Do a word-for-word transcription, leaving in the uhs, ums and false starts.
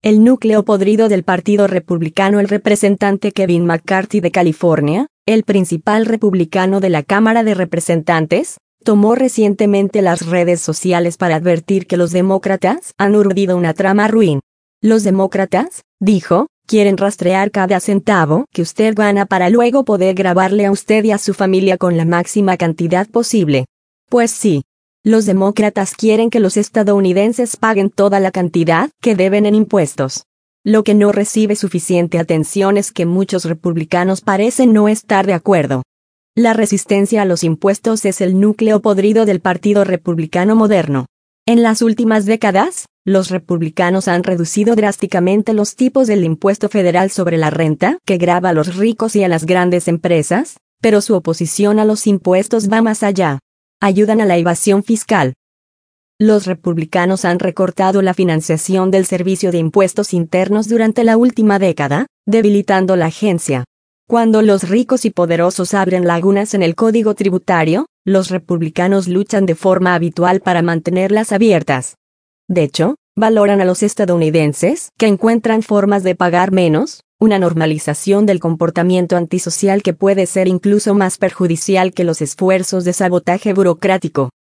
El núcleo podrido del Partido Republicano. El representante Kevin McCarthy de California, el principal republicano de la Cámara de Representantes, tomó recientemente las redes sociales para advertir que los demócratas han urdido una trama ruin. Los demócratas, dijo, quieren rastrear cada centavo que usted gana para luego poder grabarle a usted y a su familia con la máxima cantidad posible. Pues sí. Los demócratas quieren que los estadounidenses paguen toda la cantidad que deben en impuestos. Lo que no recibe suficiente atención es que muchos republicanos parecen no estar de acuerdo. La resistencia a los impuestos es el núcleo podrido del Partido Republicano moderno. En las últimas décadas, los republicanos han reducido drásticamente los tipos del impuesto federal sobre la renta, que grava a los ricos y a las grandes empresas, pero su oposición a los impuestos va más allá. Ayudan a la evasión fiscal. Los republicanos han recortado la financiación del Servicio de Impuestos Internos durante la última década, debilitando la agencia. Cuando los ricos y poderosos abren lagunas en el código tributario, los republicanos luchan de forma habitual para mantenerlas abiertas. De hecho, valoran a los estadounidenses que encuentran formas de pagar menos, una normalización del comportamiento antisocial que puede ser incluso más perjudicial que los esfuerzos de sabotaje burocrático.